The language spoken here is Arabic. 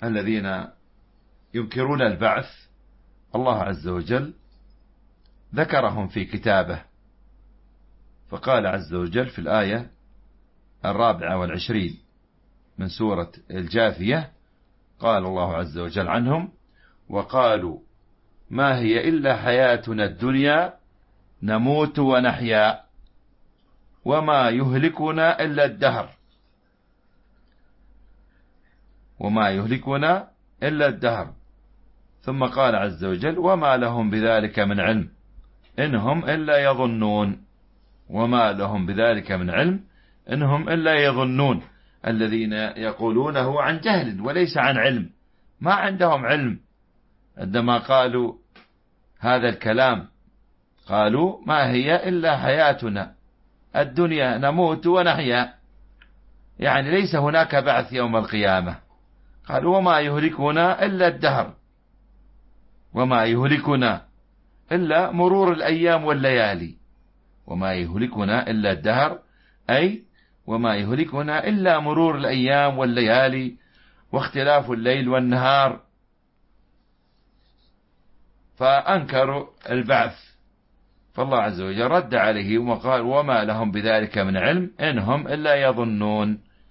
الذين ينكرون البعث الله عز وجل ذكرهم في كتابه، فقال عز وجل في الآية 24 من سورة الجاثية، قال الله عز وجل عنهم: وقالوا ما هي إلا حياتنا الدنيا نموت ونحيا وما يهلكنا إلا الدهر ثم قال عز وجل: وما لهم بذلك من علم إنهم إلا يظنون. الذين يقولونه عن جهل وليس عن علم، ما عندهم علم. عندما قالوا هذا الكلام قالوا ما هي إلا حياتنا الدنيا نموت ونحيا، يعني ليس هناك بعث يوم القيامة. قالوا وما يهلكنا إلا الدهر، وما يهلكنا إلا مرور الأيام والليالي. وما يهلكنا إلا الدهر، أي وما يهلكنا إلا مرور الأيام والليالي واختلاف الليل والنهار. فأنكروا البعث، فالله عز وجل رد عليه وقال: وما لهم بذلك من علم إنهم إلا يظنون.